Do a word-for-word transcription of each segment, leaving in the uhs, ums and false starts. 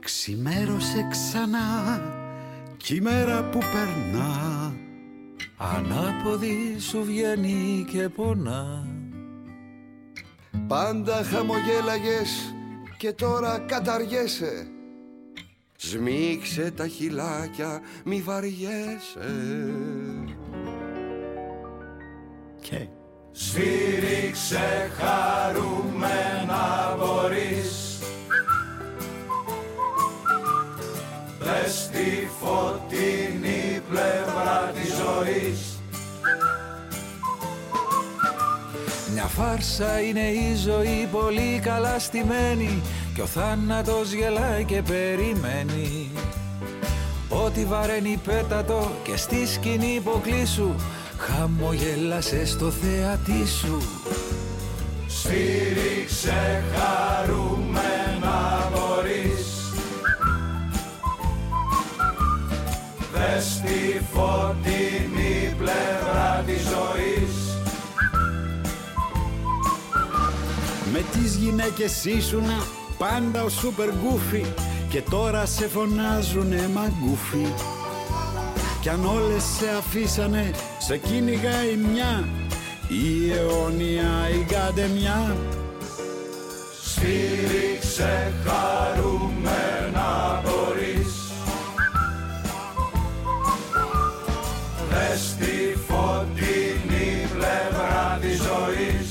Ξημέρωσε ξανά κι η μέρα που περνά ανάποδη σου βγαίνει και πονά. Πάντα χαμογέλαγες και τώρα καταργέσαι. Σμίξε τα χυλάκια, μη βαριέσαι. Και σφύριξε χαρούμενα μπορείς. Δες στη φωτεινή πλευρά της ζωής. Μια φάρσα είναι η ζωή πολύ καλά στημένη κι ο θάνατος γελάει και περιμένει. Ό,τι βαραίνει πέτατο και στη σκηνή υποκλείσου, χαμογέλασε στο θεατή σου. Σφύριξε χαρούμενα μπορείς. Δες στη φωτεινή πλευρά της ζωής. με τις γυναίκες ήσουνα πάντα ο σούπερ γκούφι και τώρα σε φωνάζουνε μαγκούφι. Κι αν όλες σε αφήσανε σε κυνηγάει μια η αιώνια η γαντεμιά. Σφύριξε χαρούμενα μπορείς. Δες τη φωτεινή πλευρά της ζωής.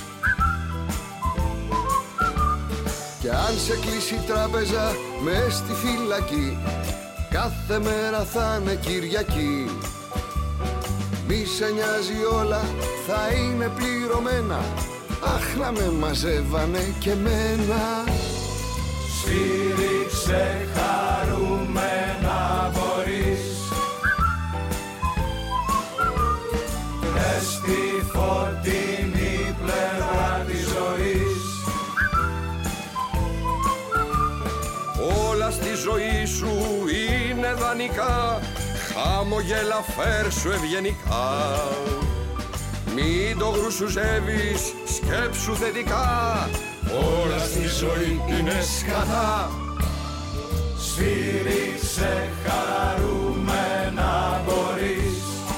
Κι αν σε κλείσει η τράπεζα μες στη φυλακή, κάθε μέρα θα είναι Κυριακή. Μη σε νοιάζει, όλα θα είναι πληρωμένα. Αχ, να με μαζεύανε και μένα. Σφύριξε χαρούμενα μπορείς. Δες τη φωτεινή πλευρά της ζωής. Όλα στη ζωή σου είναι δανεικά, χαμογέλα φέρσου ευγενικά. Μην το γρουσουζεύεις, σκέψου θετικά, όλα στη ζωή είναι σκατά. Σφύριξε χαρούμενα μπορείς.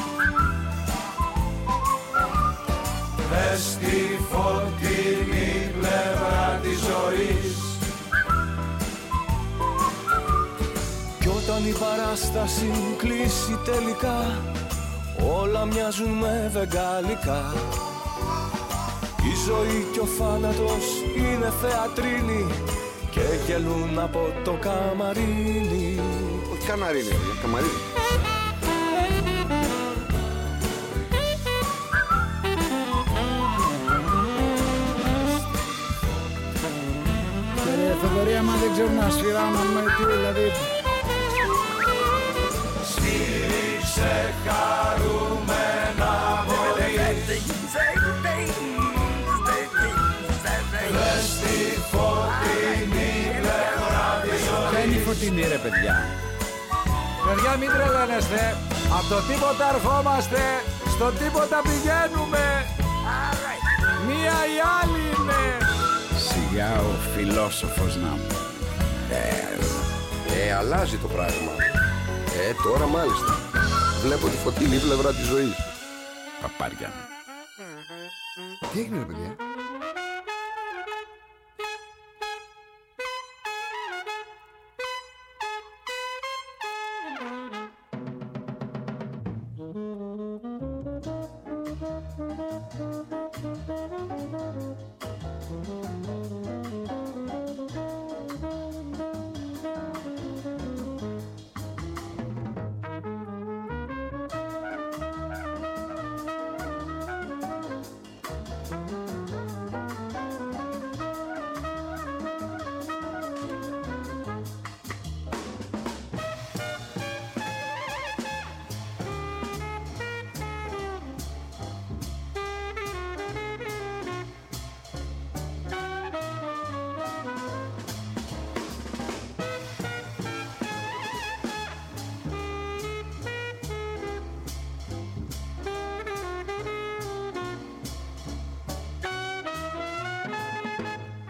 Δες τη φωτεινή πλευρά της ζωής. Κι όταν η παράσταση κλείσει τελικά, όλα μοιάζουν με βεγγαλικά. Η ζωή και ο θάνατος είναι θεατρίνη και γελούν από το καμαρίνι. Όχι καναρίνι, καμαρίνι. Κύριε Θοδωρή, άμα δεν ξέρουν να σφυράνουμε, τι δηλαδή. Σφύριξε χαρούμενα μπορείς. Δες τη φωτεινή πλευρά της ζωής. Ποια είναι η φωτεινή ρε παιδιά? Παιδιά, μην τρελαίνεστε. Από το τίποτα ερχόμαστε, στο τίποτα πηγαίνουμε. Μία ή άλλη είναι. Σιγά ο φιλόσοφος να μου. Ε, ε, αλλάζει το πράγμα. Ε, τώρα μάλιστα. Βλέπω τη φωτεινή πλευρά της ζωής. Παπάρια. Τι έγινε ρε παιδιά?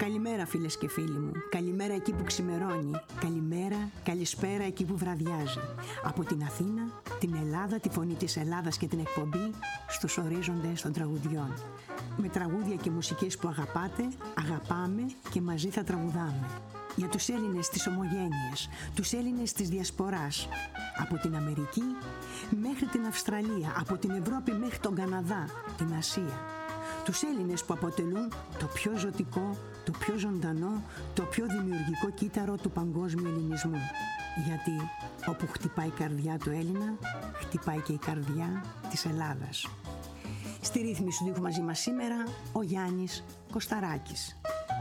Καλημέρα φίλες και φίλοι μου, καλημέρα εκεί που ξημερώνει, καλημέρα, καλησπέρα εκεί που βραδιάζει. Από την Αθήνα, την Ελλάδα, τη φωνή της Ελλάδας και την εκπομπή στους ορίζοντες των τραγουδιών. Με τραγούδια και μουσικές που αγαπάτε, αγαπάμε και μαζί θα τραγουδάμε. Για τους Έλληνες της ομογένειας, τους Έλληνες της διασποράς, από την Αμερική μέχρι την Αυστραλία, από την Ευρώπη μέχρι τον Καναδά, την Ασία. Τους Έλληνες που αποτελούν το πιο ζωτικό, το πιο ζωντανό, το πιο δημιουργικό κύτταρο του παγκόσμιου ελληνισμού. Γιατί όπου χτυπάει η καρδιά του Έλληνα, χτυπάει και η καρδιά της Ελλάδας. Στη ρύθμιση του ήχου μαζί μας σήμερα, ο Γιάννης Κωσταράκης.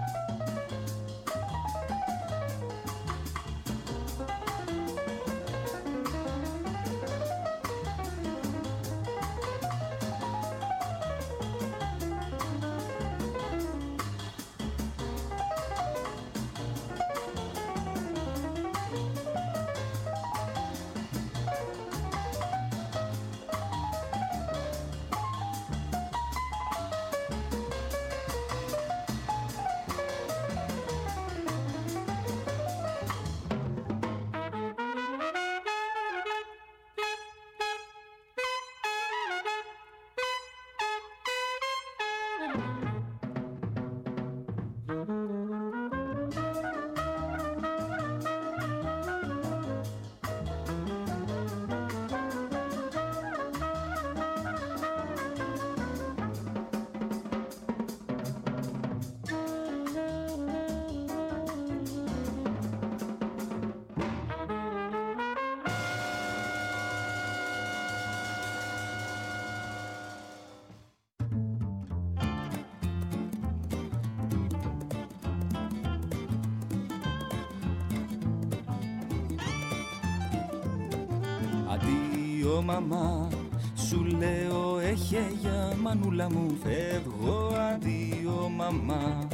Αντίο μαμά, σου λέω έχε για μανούλα μου, φεύγω αντίο μαμά.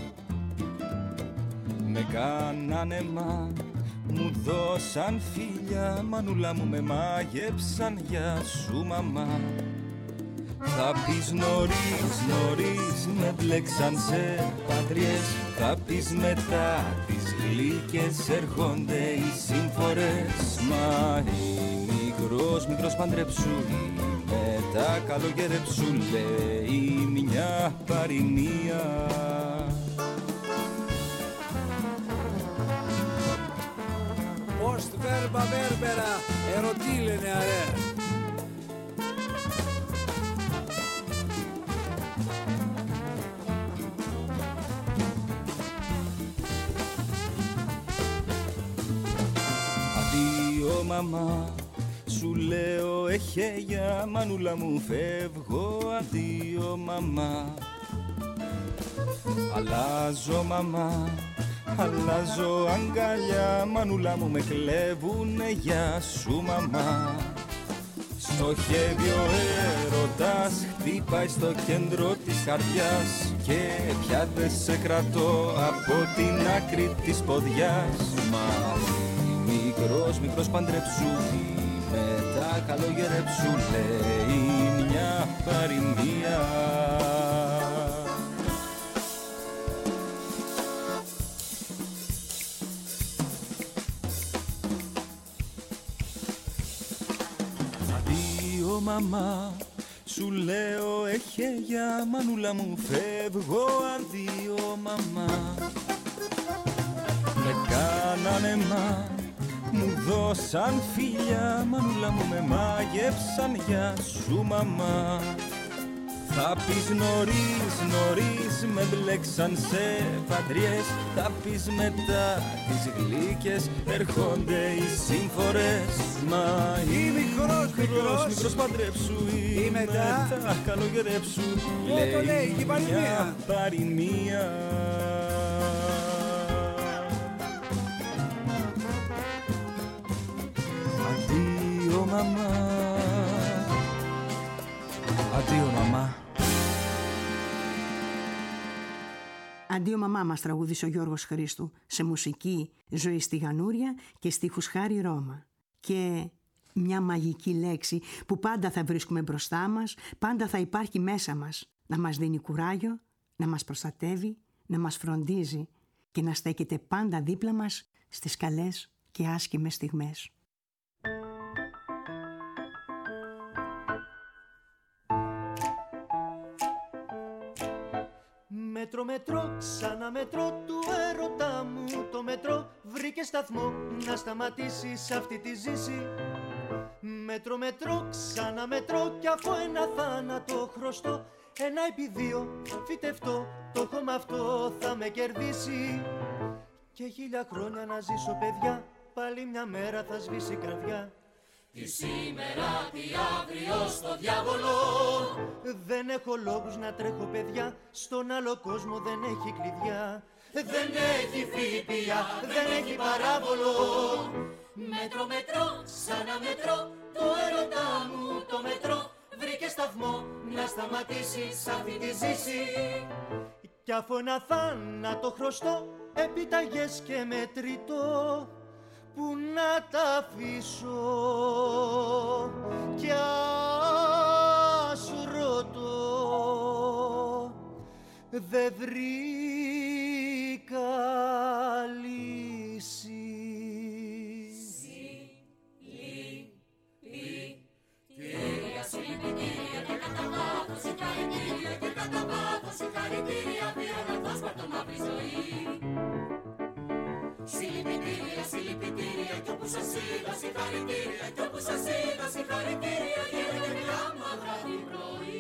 Με κάνανε μα, μου δώσαν φίλια, μανούλα μου με μάγεψαν για σου μαμά. Θα πεις νωρίς, νωρίς με μπλέξαν σε πατριές, θα πεις μετά τις γλύκες έρχονται οι σύμφορες. Μα μικρός, μικρός παντρεψού, με τα καλογερεψού λέει μια παροιμία. Post verba verbera, ερωτή λένε αρέ. Αντίο μαμά, σου λέω έχε για μανούλα μου, φεύγω αντίο μαμά. Αλλάζω μαμά, αλλάζω αγκαλιά, μανούλα μου με κλέβουνε για σου μαμά. Στοχεύει ο έρωτας, χτύπάει στο κέντρο της καρδιάς και πια δε σε κρατώ από την άκρη της ποδιάς. Μα μικρός, μικρός παντρεψού, με τα καλογερεψού λέει μια παροιμία. Αντίο μαμά, σου λέω έχε για μανούλα μου, φεύγω αντίο μαμά. Με κάνανε μα, μου δώσαν φίλια, μανούλα μου με μάγεψαν για σου μαμά. Θα πεις νωρίς, νωρίς με μπλέξαν σε πατριές, θα πεις μετά τις γλύκες έρχονται οι σύμφορες. Μα η μικρός, μικρός, μικρός παντρεψού ή μετά τα καλογερεψού λέει μια παροιμία. Αντίο μαμά, αντίο μαμά. Αντίο μαμά μας τραγούδισε ο Γιώργος Χρήστου, σε μουσική Ζωή στη Γανούρια και στίχους Χάρη Ρώμα. Και μια μαγική λέξη που πάντα θα βρίσκουμε μπροστά μας, πάντα θα υπάρχει μέσα μας, να μας δίνει κουράγιο, να μας προστατεύει, να μας φροντίζει, και να στέκεται πάντα δίπλα μας στις καλές και άσχημες στιγμές. Μέτρο μετρό, ξανά μετρό του έρωτά μου. Το μετρό βρήκε σταθμό να σταματήσει σε αυτή τη ζήση. Μέτρο μετρό, ξανά μετρό κι αφού ένα θάνατο χρωστό, ένα επί δύο φυτευτό, το έχω μ' αυτό θα με κερδίσει. Και χίλια χρόνια να ζήσω παιδιά, πάλι μια μέρα θα σβήσει η καρδιά. Τι σήμερα, τι αύριο στο διάβολο. Δεν έχω λόγους να τρέχω παιδιά, στον άλλο κόσμο δεν έχει κλειδιά. Δεν έχει φιπία, δεν έχει παράβολο. Μέτρο μετρό, ξανά μετρό, το έρωτά μου το μετρό βρήκε σταθμό να σταματήσει σαν αυτή τη ζήση. Κι αφού ένα θάνατο χρωστό, επιταγές και μετρητό, που να τα αφήσω κι ας ρωτώ, δεν βρήκα λύση. Συλληπιτήρια, συλληπιτήρια και κατά βάθος συγχαρητήρια και κατά βάθος συγχαρητήρια πήραν αυτό σπαρτομαύρη ζωή. Συλληπιτήρια, συλληπιτήρια κι όπου σας είδα συγχαρητήρια κι όπου σας είδα συγχαρητήρια γίνεται μια μαύρα την πρωί.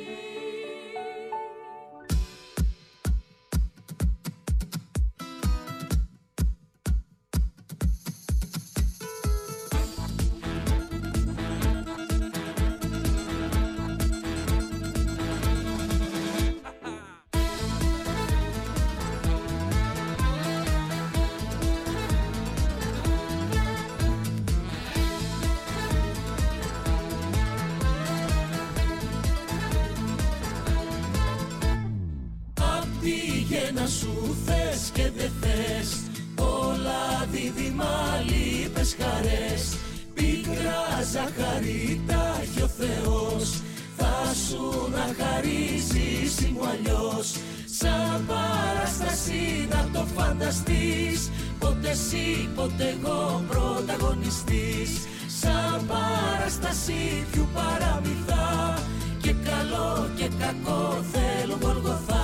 Να σου θες και δε θες όλα δίδυμα λείπες χαρές. Πίκρα ζαχαρή τα έχει ο Θεός, θα σου να χαρίζεις ή μου αλλιώς. Σαν παράσταση να το φανταστείς, ποτέ εσύ ποτέ εγώ πρωταγωνιστής. Σαν παράσταση ποιου παραμυθά, και καλό και κακό θέλουν Γολγοθά.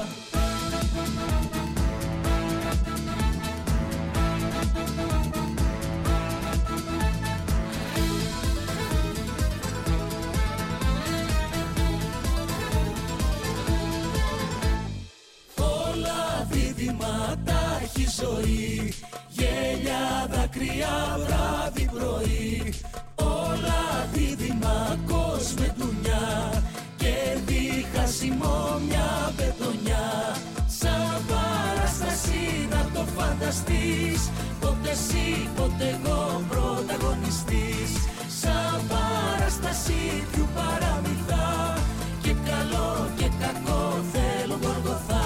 Τα έχει ζωή, γέλια, δάκρυα, βράδυ, πρωί. Όλα δίδυμα, κόσμε ντουνιά, κέρδη, χασιμό, μια πετονιά. Σαν παράσταση να το φανταστείς, ποτέ εσύ, ποτέ εγώ πρωταγωνιστής. Σαν παράσταση ποιου παραμυθά, και καλό και κακό θέλουν Γολγοθά.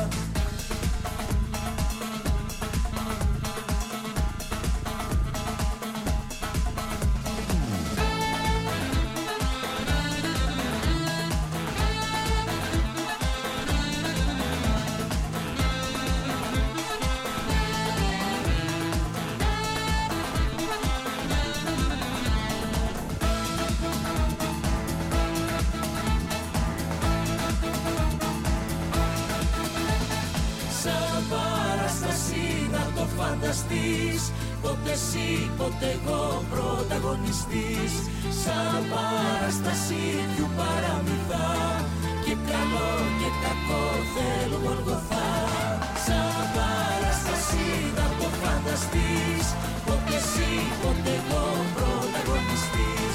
Φανταστείς, ποτέ εσύ, ποτέ εγώ πρωταγωνιστής. Σαν παράσταση ποιου παραμυθά, και καλό και κακό θέλουν Γολγοθά. Σαν παράσταση να το φανταστείς, ποτέ εσύ, ποτέ εγώ πρωταγωνιστής.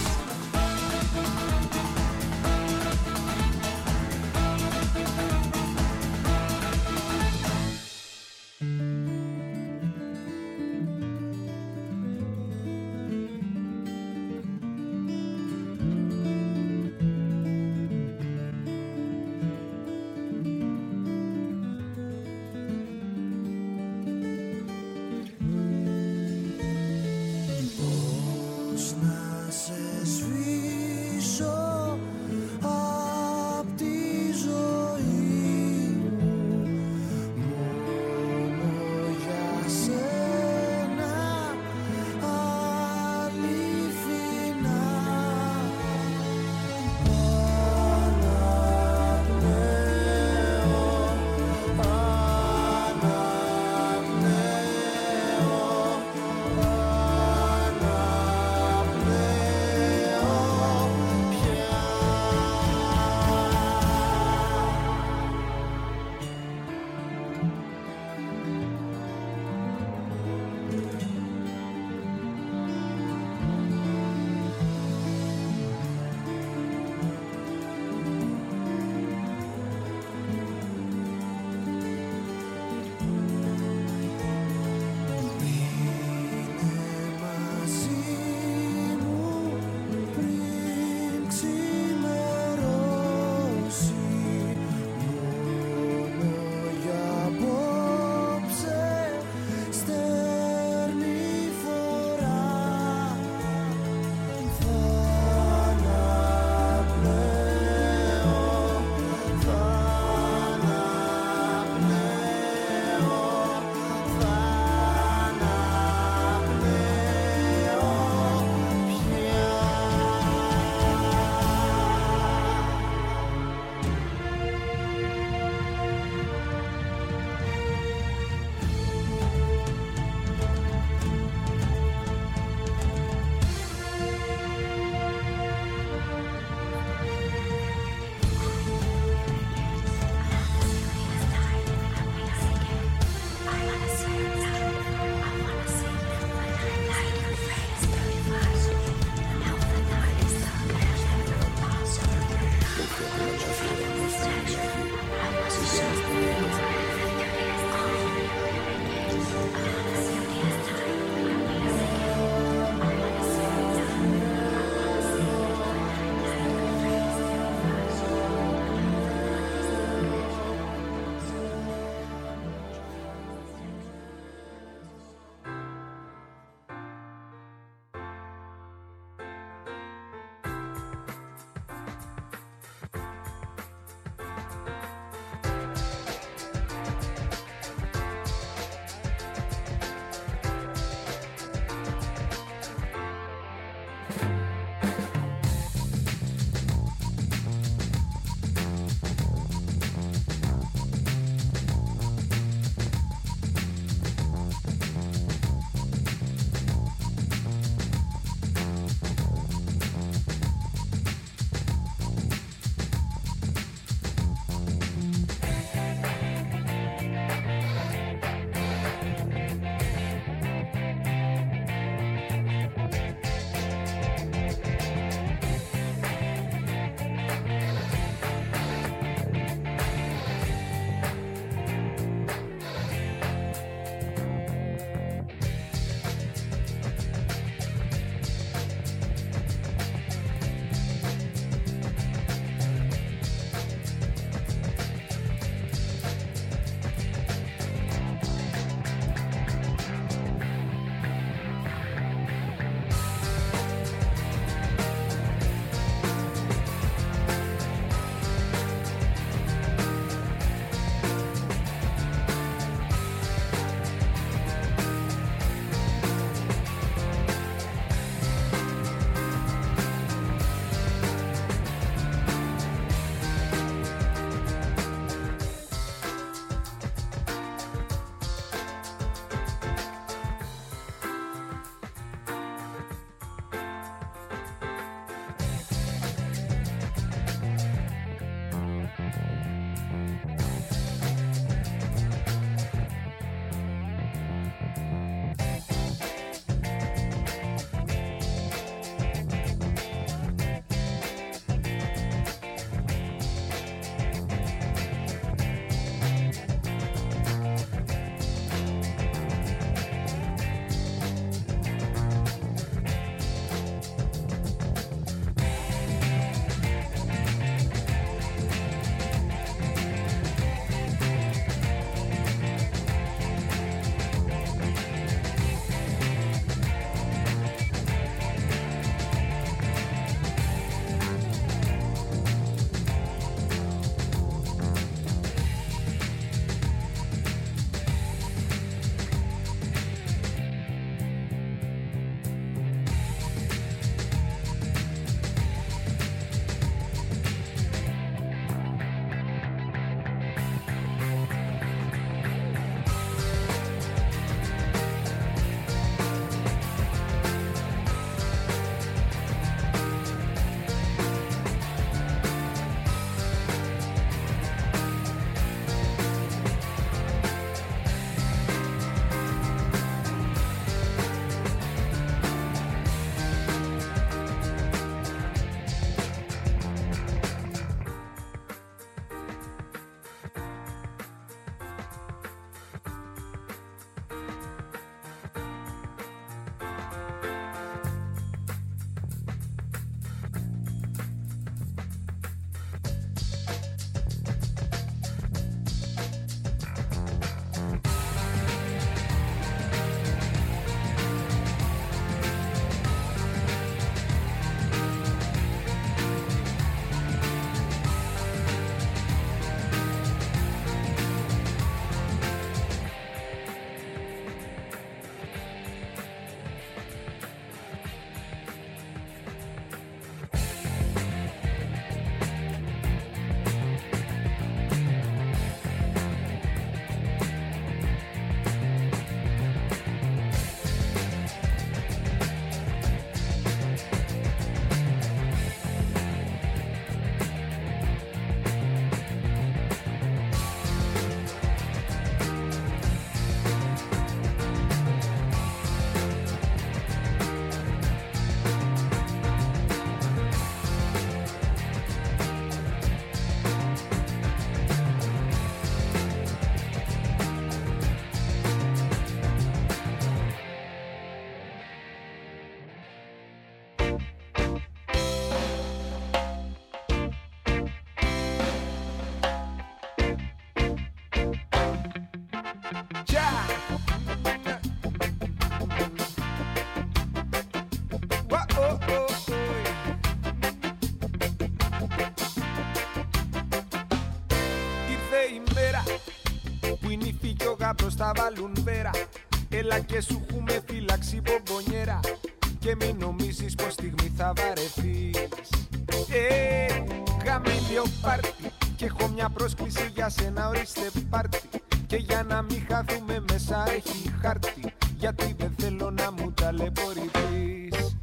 Προς τα βάλουν βέρα. Έλα και σου έχουμε φύλαξη μπομπονιέρα. Και μην νομίζεις πως στιγμή θα βαρεθείς. Ε, γαμήλιο πάρτι. Και έχω μια πρόσκληση για σένα, ορίστε πάρτι. Και για να μην χαθούμε μέσα έχει χάρτη. Γιατί δεν θέλω να μου ταλαιπωρηθείς.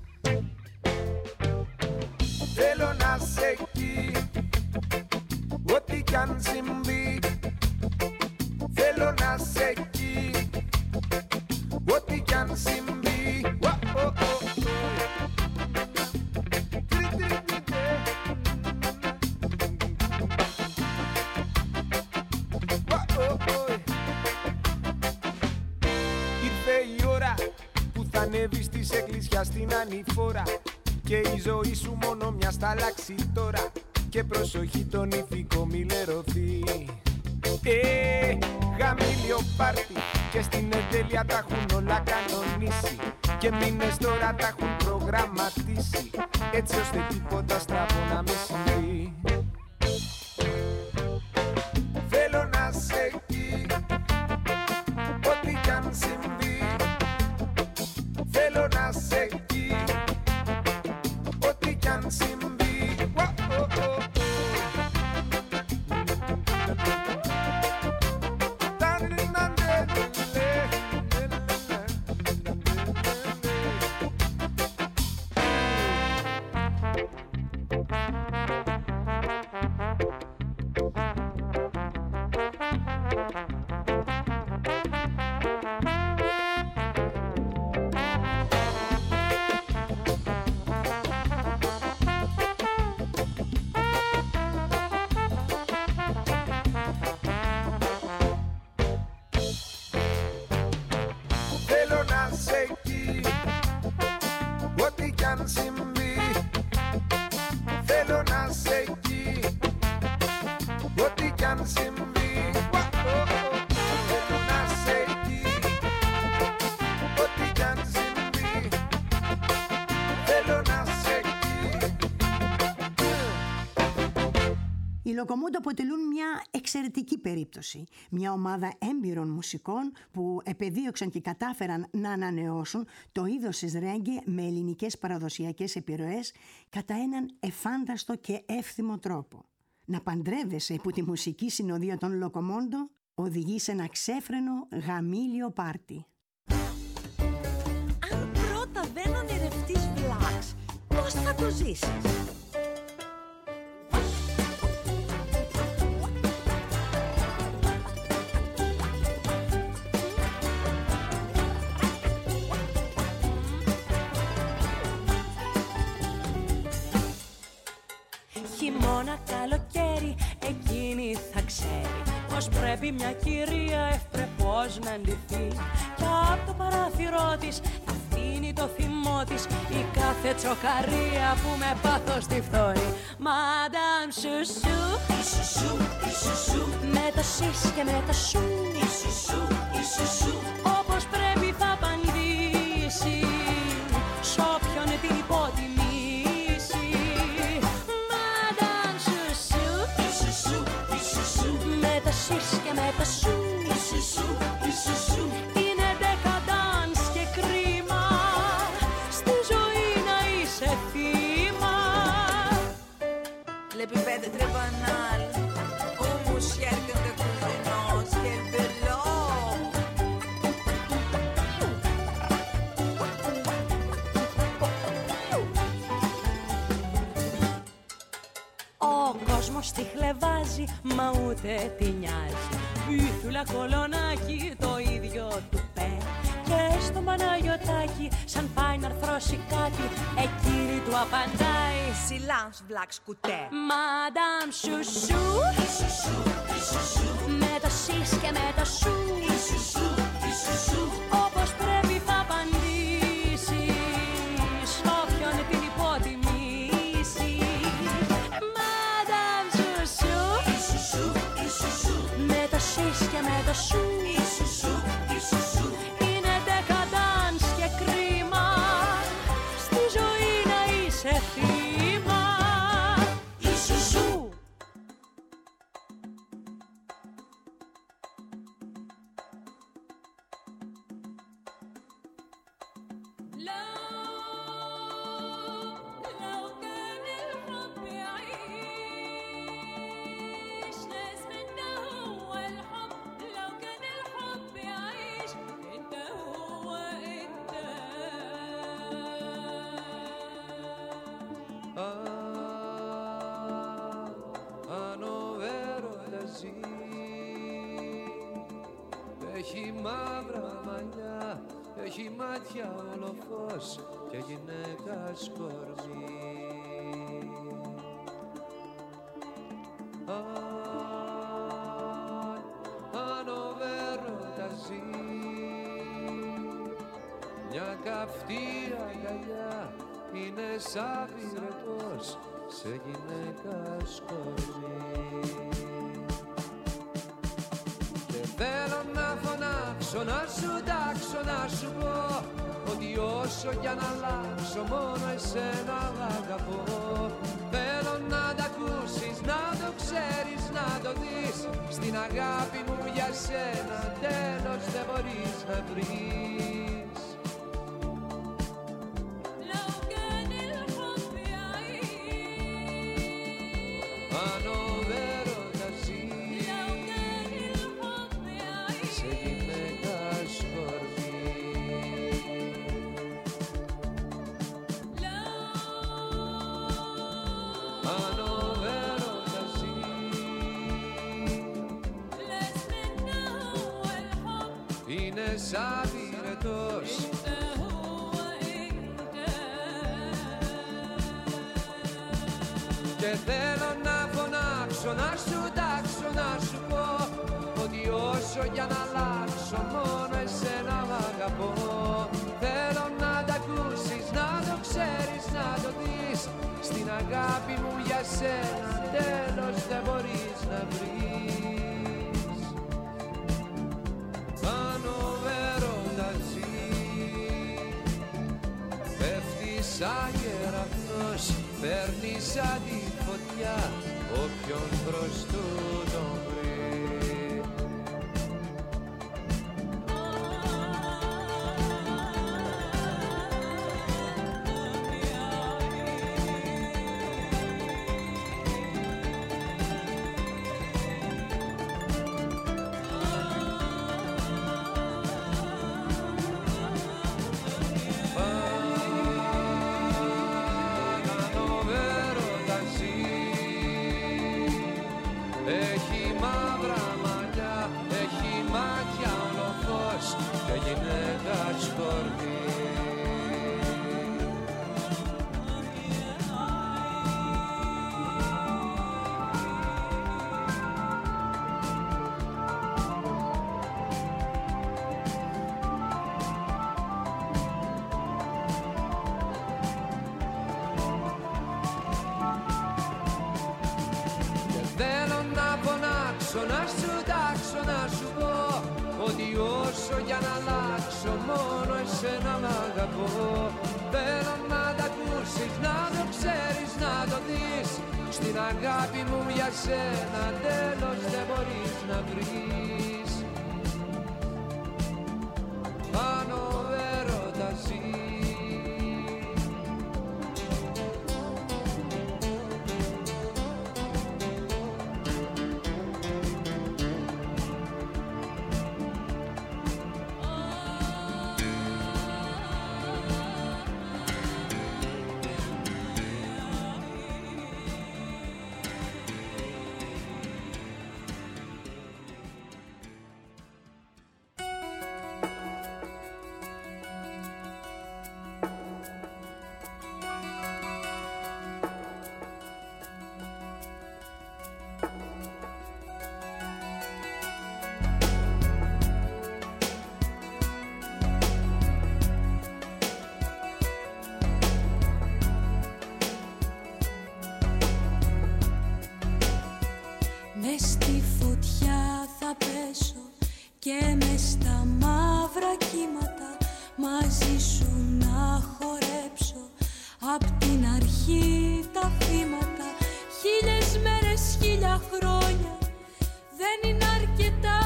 Θέλω να σε εκεί, ό,τι κι αν συμβεί. Θέλω να σε εκεί, ό,τι κι αν συμβεί. Ήρθε η ώρα που θα ανέβεις της εκκλησιάς στην ανηφόρα. Και η ζωή σου μόνο μια θα αλλάξει τώρα. Και προσοχή τον ηθικό μη λερωθεί. Ε, γαμήλιο πάρτι. Και στην εντέλεια τα έχουν όλα κανονίσει. Και μήνες τώρα τα έχουν προγραμματίσει. Έτσι ώστε τίποτα στραβό να μην συμβεί. Θέλω να σε εκεί, ό,τι κι αν συμβεί. Θέλω να σε εκεί, ό,τι κι αν συμβεί. Οι Λοκομόντο αποτελούν μια εξαιρετική περίπτωση. Μια ομάδα έμπειρων μουσικών που επεδίωξαν και κατάφεραν να ανανεώσουν το είδος της ρέγγε με ελληνικές παραδοσιακές επιρροές κατά έναν εφάνταστο και εύθυμο τρόπο. Να παντρεύεσαι που τη μουσική συνοδεία των Λοκομόντο οδηγεί σε ένα ξέφρενο γαμήλιο πάρτι. Αν πρώτα δεν ονειρευτείς βλάξ, πώς θα το ζήσεις? Χειμώνα, καλοκαίρι, εκείνη θα ξέρει πως πρέπει μια κυρία ευπρεπώς να ντυθεί. Κι απ' το παράθυρό της θα αφήνει το θυμό της η κάθε τσοκαρία που με πάθος τη φθορεί. Μαντάμ Σουσού, η Σουσού, η Σουσού, με το σις και με το σου, η Σουσού, η Σουσού, όπως πρέπει θα απαντήσει σ' όποιον την υπότιμη. Με το σις και με το σου, η Σουσού, η Σουσού, είναι decadence και κρίμα στη ζωή να είσαι θύμα. Le pipette très banal, au mouchière que de cousinons, quel vélo. Ο κόσμος τη χλεβάζει, μα ούτε τη νοιάζει. Πίθουλα κολονάκι, το ίδιο του πέ. Και στο Παναγιωτάκι, σαν πάει να αρθρώσει κάτι, εκείνη του απαντάει Silence, black σκουτέ. Μαντάμ Σουσού, η Σουσού, η Σουσού, με το σις και με το σου, η Σουσού, η Σουσού, όπως πρέπει θα απαντήσει σ' όποιον την υποτιμήσει. Με το σις και με το σου, η Σουσού, Έχει μαύρα μαλλιά, έχει μάτια όλο φως και γυναίκα σκορμί. Αν, αν ο έρωτας ζει, μια καυτή αγκαλιά είναι σαν πυρετός σε γυναίκα σκορμί. Θέλω να φωνάξω, να σου τάξω, να σου πω ότι όσο κι αν αλλάξω μόνο εσένα αγαπώ. Θέλω να τ' ακούσεις, να το ξέρεις, να το δεις. Στην αγάπη μου για σένα τέλος δεν μπορείς να βρεις. Σαν πυρετός και θέλω να φωνάξω, να σου τάξω, να σου πω ότι όσο κι αν αλλάξω μόνο εσένα αγαπώ. Θέλω να τ' ακούσεις, να το ξέρεις, να το δεις. Στην αγάπη μου για σένα τέλος δεν μπορείς να βρεις. Σαν κεραυνός παίρνει σαν τη φωτιά όποιον προς του τον βρει. Να σου τάξω, να σου πω ότι όσο για να αλλάξω μόνο εσένα μ' αγαπώ. Θέλω να τ' ακούσεις, να το ξέρεις, να το δεις. Στην αγάπη μου για σένα τέλος δεν μπορείς να βρεις. Αν ο έρωτας ζει.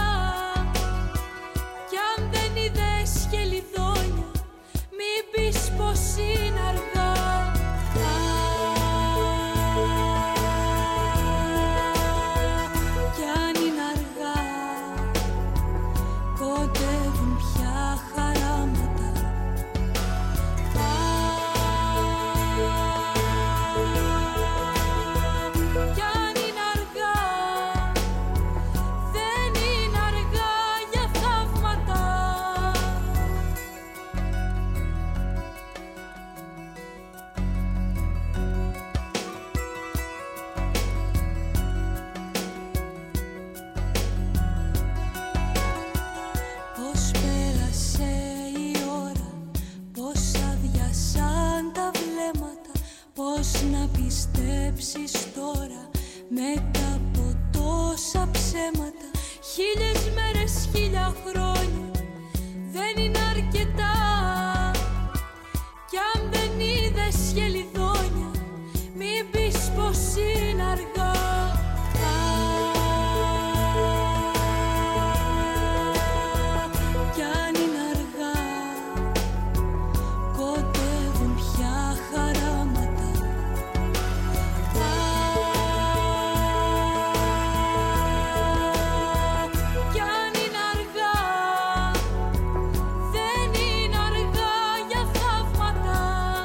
Πεις πιστέψεις τώρα μετά από τόσα ψέματα? Χίλιες μέρες, χίλια χρόνια δεν είναι αρκετά. Κι αν δεν είδες γελιδόνια, μην πεις πως είναι αργά. Κι αν είναι αργά, κοντεύουν πια χαράματα. Κι αν είναι αργά, δεν είναι αργά για θαύματα.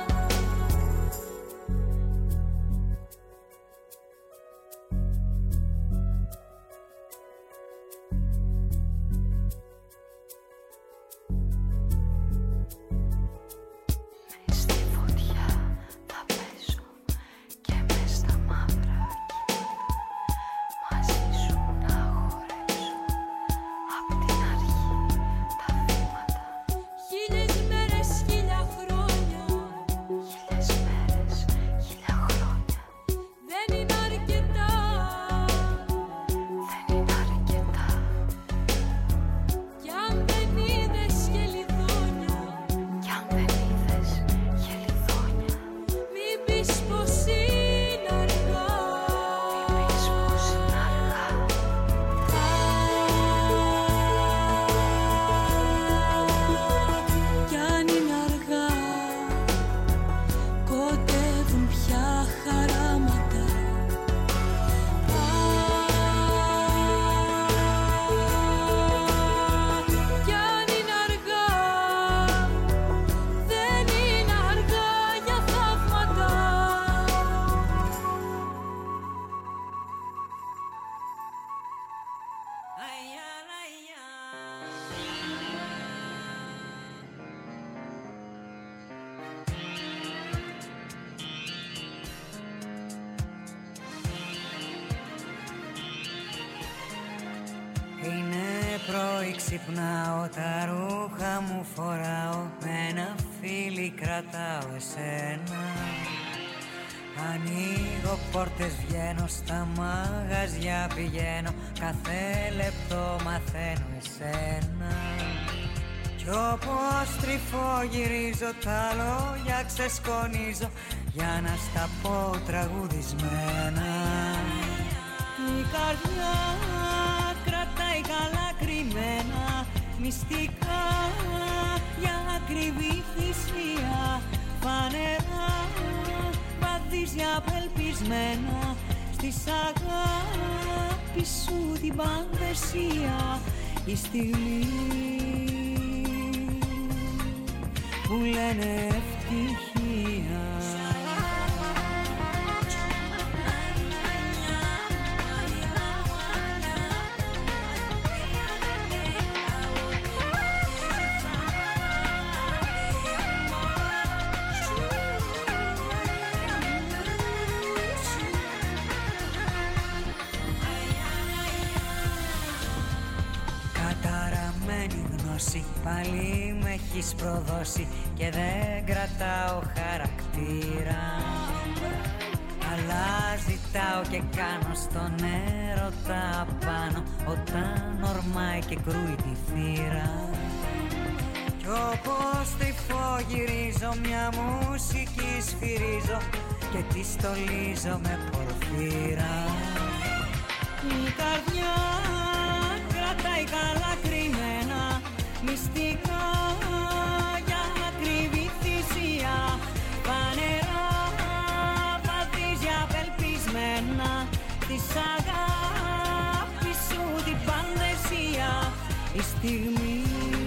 Μες στη φωτιά θα πέσω και μες στα μαύρα κύματα μαζί σου να χορέψω απ' την αρχή τα βήματα. Χίλιες μέρες, χίλια χρόνια Χίλιες μέρες, χίλια χρόνια δεν είναι αρκετά. δεν είναι αρκετά. Κι αν δεν είδες γελιδόνια, Κι αν δεν είδες γελιδόνια, μην πεις πως είναι αργά. μην πεις πως είναι αργά. Κι αν είναι αργά, κοντεύουν πια χαράματα. Κι αν είναι αργά, δεν είναι αργά για θαύματα. Είναι πρωί, ξυπνάω, τα ρούχα μου φοράω, με ένα φίλι κρατάω εσένα. Ανοίγω πόρτες, βγαίνω, στα μαγαζιά πηγαίνω, κάθε λεπτό μαθαίνω εσένα. Κι όπως τρυφογυρίζω, τα λόγια ξεσκονίζω για να στα πω τραγουδισμένα. Η καρδιά κρατάει καλά κρυμμένα μυστικά για ακριβή θυσία. Φανερά βαδίζει απελπισμένα στις αγάπη σου την πανδεσία. Η στιγμή που λένε ευτυχία. Καταραμένη γνώση, πάλι με έχεις προδώσει και δεν κρατάω χαρακτήρα. Αλλά ζητάω και κάνω στον έρωτα πάνω όταν ορμάει και κρούει τη θύρα. Κι όπως τυφογυρίζω, μια μουσική σφυρίζω και τη στολίζω με πορφύρα. Η καρδιά κρατάει καλά κρυμμένα μυστικά για ακριβή θυσία. Φανερά βαδίζει απελπισμένα της αγάπης σου την πανδεσία. Η στιγμή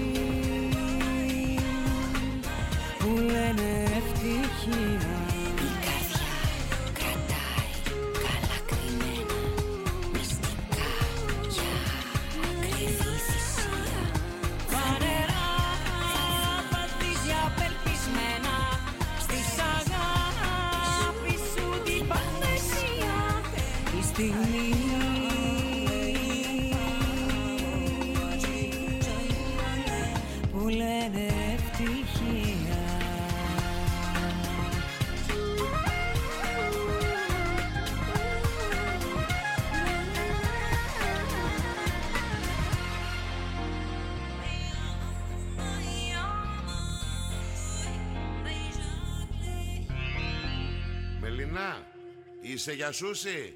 που λένε ευτυχία. Που λένε ευτυχία. Γιάννα, είσαι για σούσι?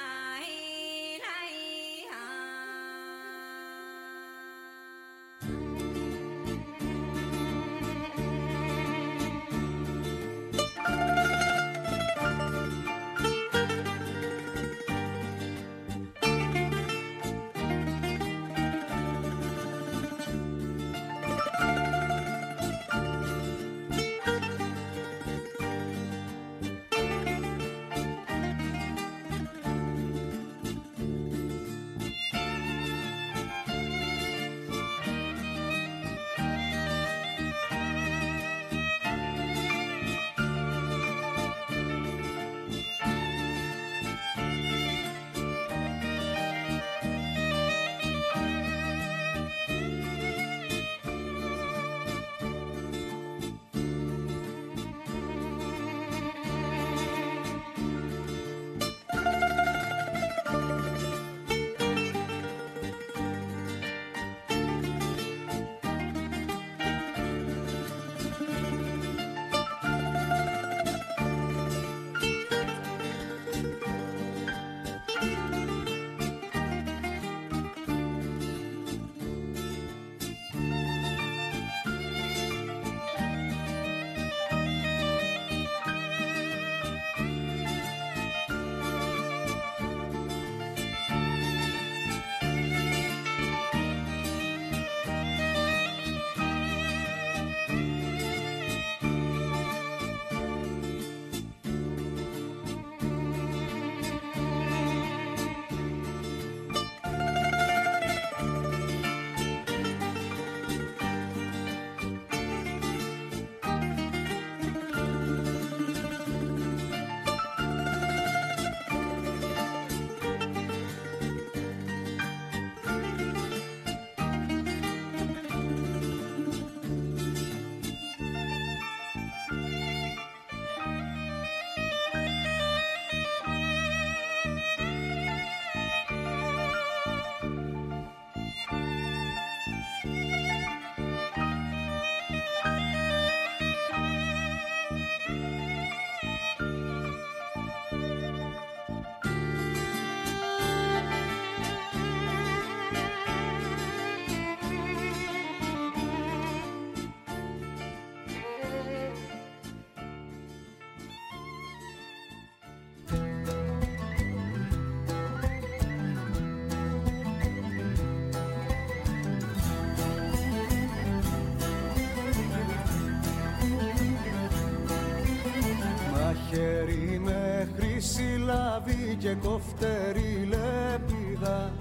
Μαχαίρι με χρυσή λαβή και κοφτερή λεπίδα,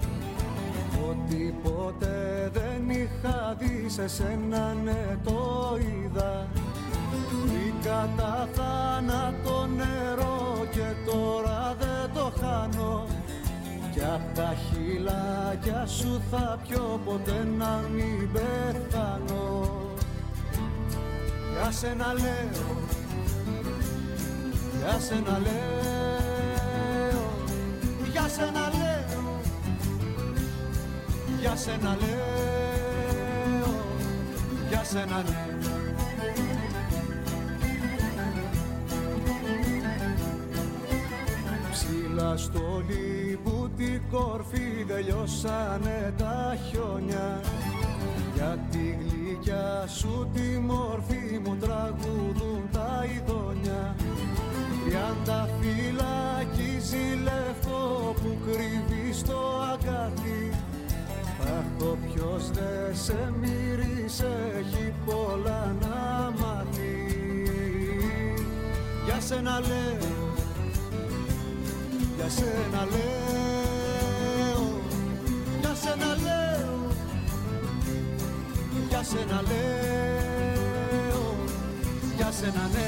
ότι ποτέ δεν είχα δει σε σένα, ναι το είδα. Βρήκα τα θάνατο νερό και τώρα δεν το χάνω, κι απ' τα χειλάκια σου θα πιω ποτέ να μην πεθάνω. Για σένα λέω, για σένα λέω, για σένα λέω, για σένα λέω, για σένα λέω. Ψηλά στο λίπου την κορφή τελειώσανε τα χιόνια, για τη γλυκιά σου τη μορφή μου τραγουδούν τα ειδόνια. Τριάντα φυλακίζει λευκό που κρύβει στο αγκάθι, αχ όποιος δε σε μύρισε έχει πολλά να μάθει. Για σένα λέω, για σένα λέω, για σένα λέω, για σένα λέω, για σένα ναι.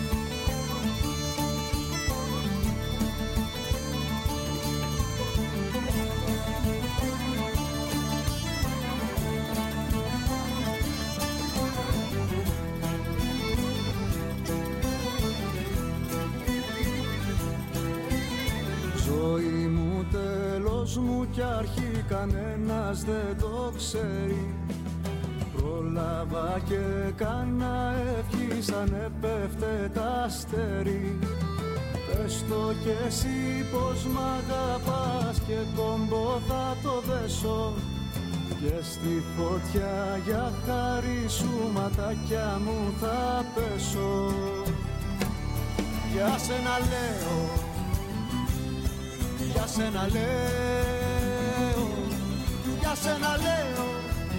Ζωή μου, τέλος μου κι αρχή κανένας δεν το ξέρει. Πρόλαβα και κάνα ευχή σαν έπεφτε τ' αστέρι. Πες το κι εσύ πως μ' αγαπάς και κόμπο θα το δέσω και στη φωτιά για χάρη σου ματάκια μου θα πέσω. Για σένα λέω, για σένα λέω, για σένα λέω,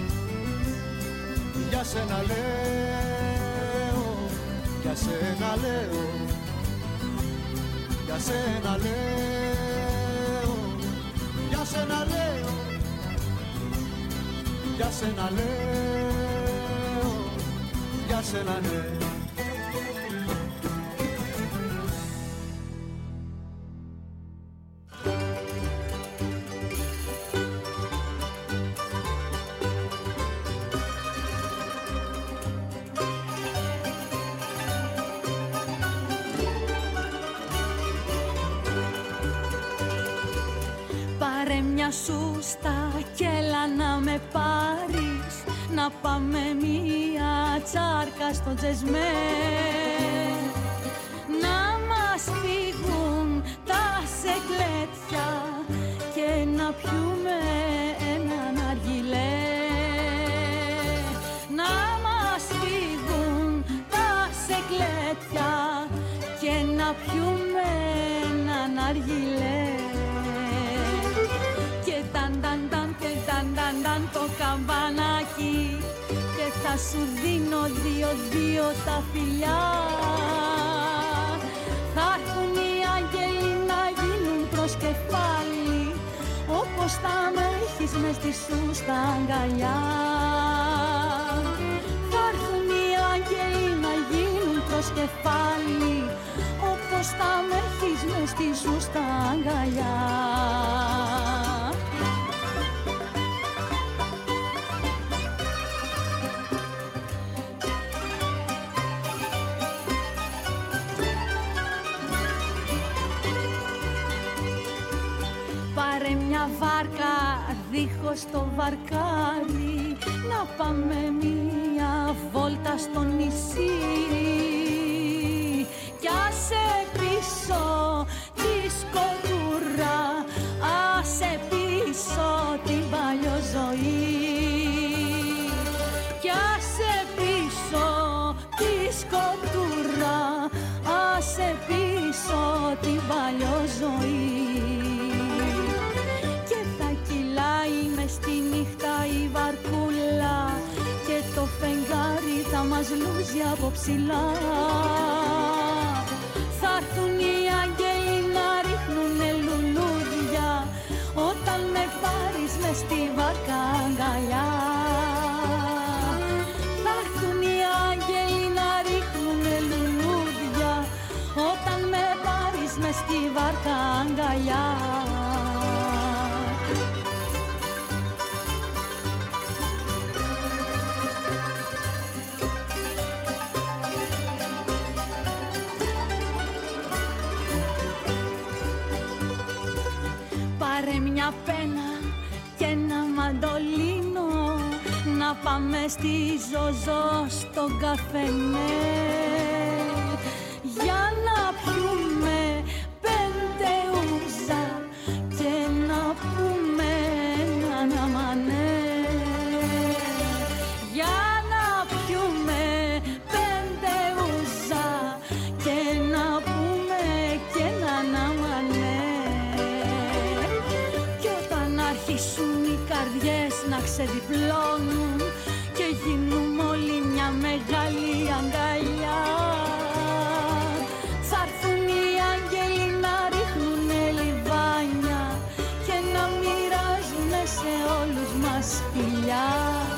για σένα λέω, για σένα λέω, για σένα λέω, για σένα λέω, για σένα λέω, για σένα λέω. Σούστα κι έλα να με πάρεις, να πάμε μια τσάρκα στο τζεσμέ, να μας φύγουν τα σεκλέτια και να πιούμε ένα ναργιλέ, να μας φύγουν τα σεκλέτια και να πιούμε ένα ναργιλέ. Το καμπανάκι και θα σου δίνω δύο-δύο τα φιλιά. Θα έρθουν οι άγγελοι να γίνουν προς κεφάλι, όπως θα με έχεις μες στη σου στα αγκαλιά. Θα έρθουν οι άγγελοι να γίνουν προς κεφάλι, όπως θα με έχεις μες στη σου στα αγκαλιά. Μια βάρκα δίχως το βαρκάρι, να πάμε μια βόλτα στο νησί κι άσε πίσω τη σκοτούρα, άσε πίσω την παλιοζωή κι άσε πίσω τη σκοτούρα, άσε πίσω την παλιοζωή. Στη νύχτα η βαρκούλα και το φεγγάρι θα μας λούζει από ψηλά. Θα έρθουν οι άγγελοι να ρίχνουνε λουλούδια όταν με πάρεις μες στη βάρκα αγκαλιά. Θα έρθουν οι άγγελοι να ρίχνουνε λουλούδια όταν με πάρεις μες στη βάρκα αγκαλιά. Μια πένα και ένα μαντολίνο, να πάμε στη Ζωζό στον καφενέ για να πιούμε πέντε ούζα και να πούμε ένα αμανέ, για να πιούμε πέντε ούζα και να πούμε και ένα αμανέ. Καρδιές να ξεδιπλώνουν και γίνουμε όλοι μια μεγάλη αγκαλιά. Θα έρθουν οι άγγελοι να ρίχνουνε λιβάνια και να μοιράζουνε σε όλους μας φιλιά.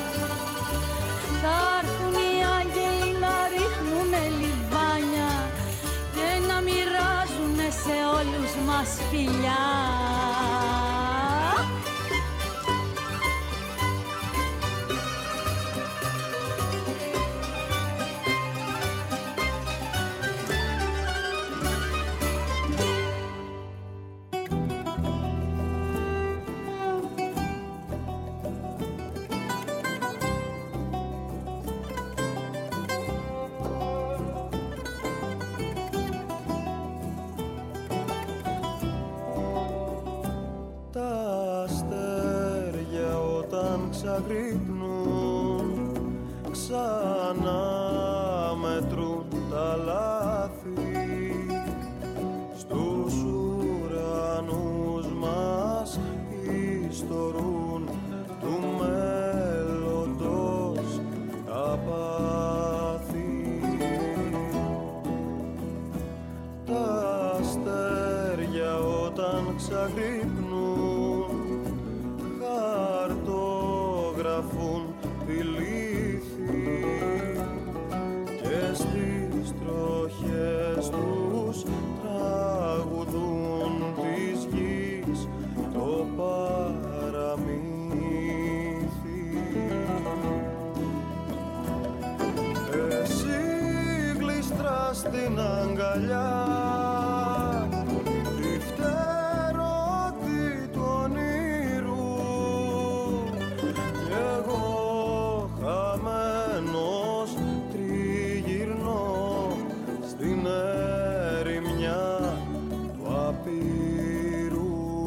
Θα έρθουν οι άγγελοι να ρίχνουνε λιβάνια και να μοιράζουνε σε όλους μας φιλιά. ξαγρύπνουν, ξανά μετρούν τα λάθη στους ουρανούς μας, ιστορούν του μέλλοντος τα πάθη. Τα αστέρια όταν ξαγρύπνουν χαρτογραφούν τη λύθη και στις τροχές τους τραγουδούν της γης το παραμύθι. Εσύ γλίστρα στην αγκαλιά τη φτερότη του ονείρου κι εγώ χαμένος τριγυρνώ στην ερημιά του απείρου.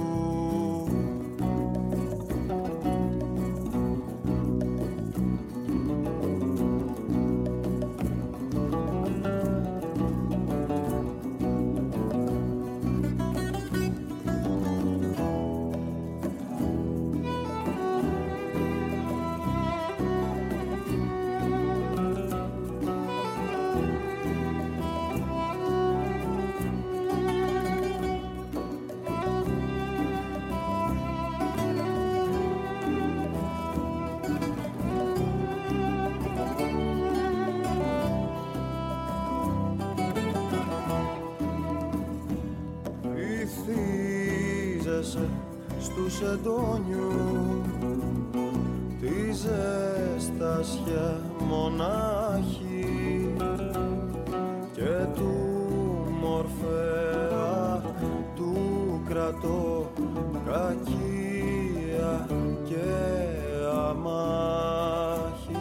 Βυθίζεσαι στους εντόνιου τη ζεστασιά μονάχη και του Μορφέα του κρατώ κακία και αμάχη.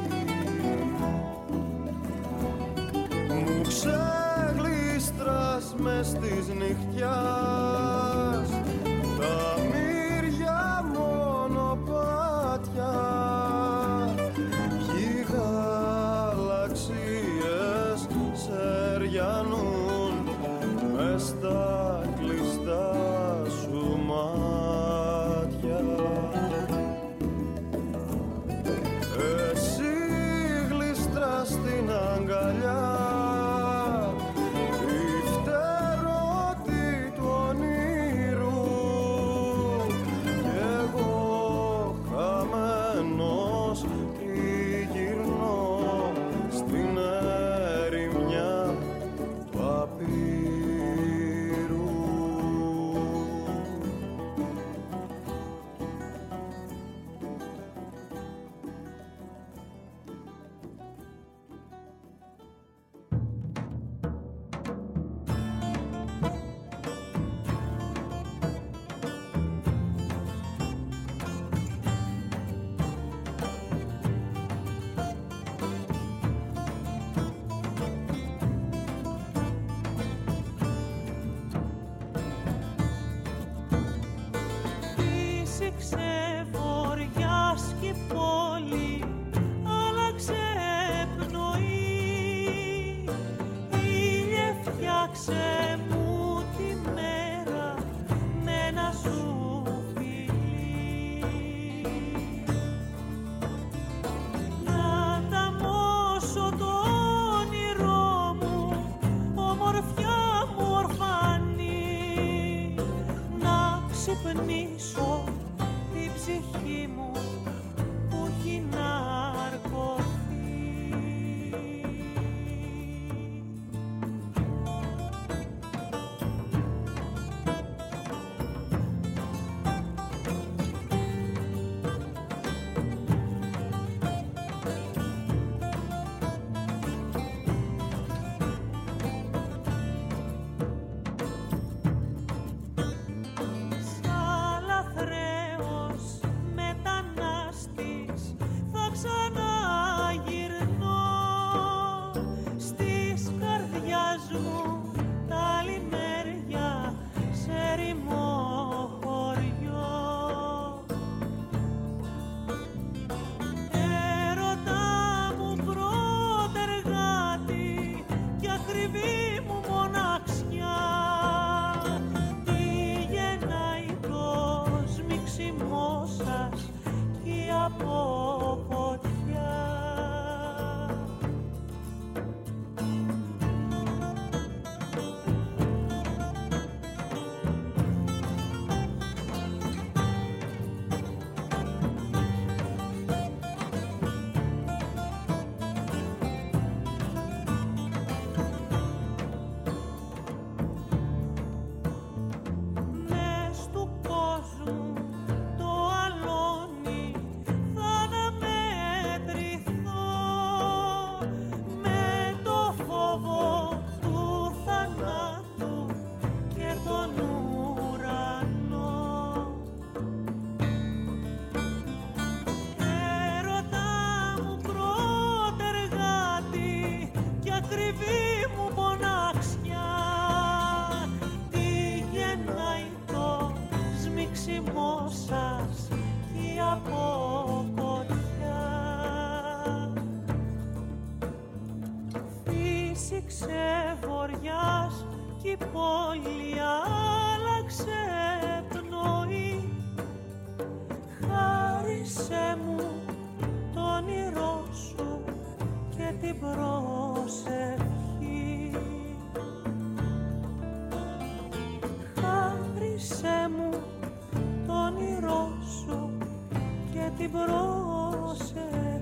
Μου ξεγλίστρας μες της νυχτιάς τα μύρια μονοπάτια κι οι γαλαξίες σεριανούν μες στα κλειστά σου μάτια. Εσύ γλίστρα στην αγκαλιά τη φτερότη του ονείρου φύσηξε βοριάς κι η πόλη άλλαξε πνοή. Χάρισε μου το όνειρό σου και την προσευχή. Χάρισε μου το όνειρό σου και την προσευχή.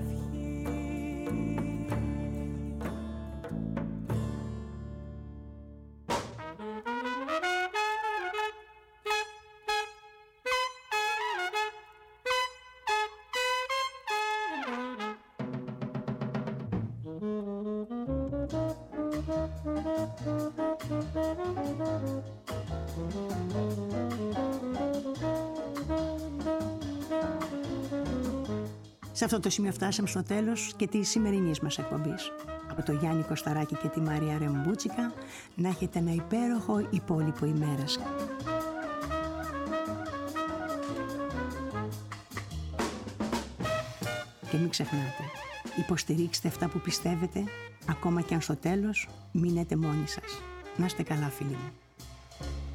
Σε αυτό το σημείο φτάσαμε στο τέλος και της σημερινής μας εκπομπής. Από το Γιάννη Κωσταράκη και τη Μαρία Ρεμπούτσικα, να έχετε ένα υπέροχο υπόλοιπο ημέρας. Και μην ξεχνάτε, υποστηρίξτε αυτά που πιστεύετε, ακόμα και αν στο τέλος μείνετε μόνοι σας. Να είστε καλά, φίλοι μου.